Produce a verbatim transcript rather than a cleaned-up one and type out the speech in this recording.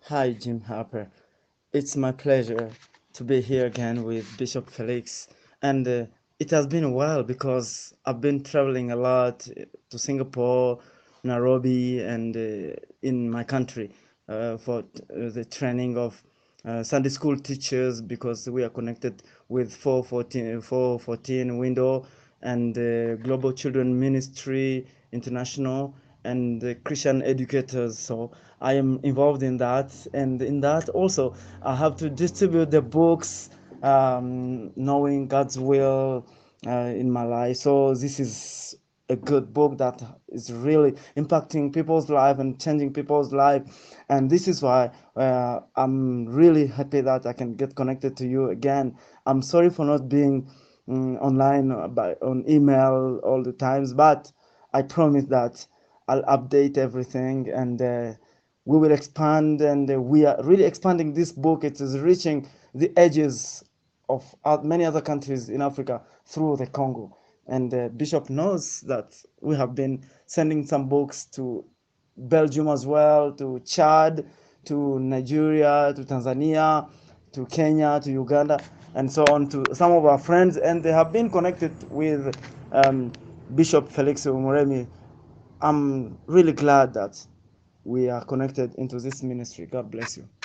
Hi, Jim Harper. It's my pleasure to be here again with Bishop Felix. And uh, it has been a while because I've been traveling a lot uh, to Singapore, Nairobi, and uh, in my country uh, for t- uh, the training of uh, Sunday school teachers because we are connected with four fourteen, four fourteen window and uh, Global Children Ministry International and uh, Christian educators. So I am involved in that, and in that also I have to distribute the books, um, knowing God's will uh, in my life. So this is a good book that is really impacting people's life and changing people's life, and this is why uh, I'm really happy that I can get connected to you again. I'm sorry for not being mm, online uh, by on email all the times, but I promise that I'll update everything, and uh, we will expand, and uh, we are really expanding this book. It is reaching the edges of uh, many other countries in Africa through the Congo. And uh, Bishop knows that we have been sending some books to Belgium as well, to Chad, to Nigeria, to Tanzania, to Kenya, to Uganda, and so on, to some of our friends, and they have been connected with um, Bishop Felix Umuremi. I'm really glad that we are connected into this ministry. God bless you.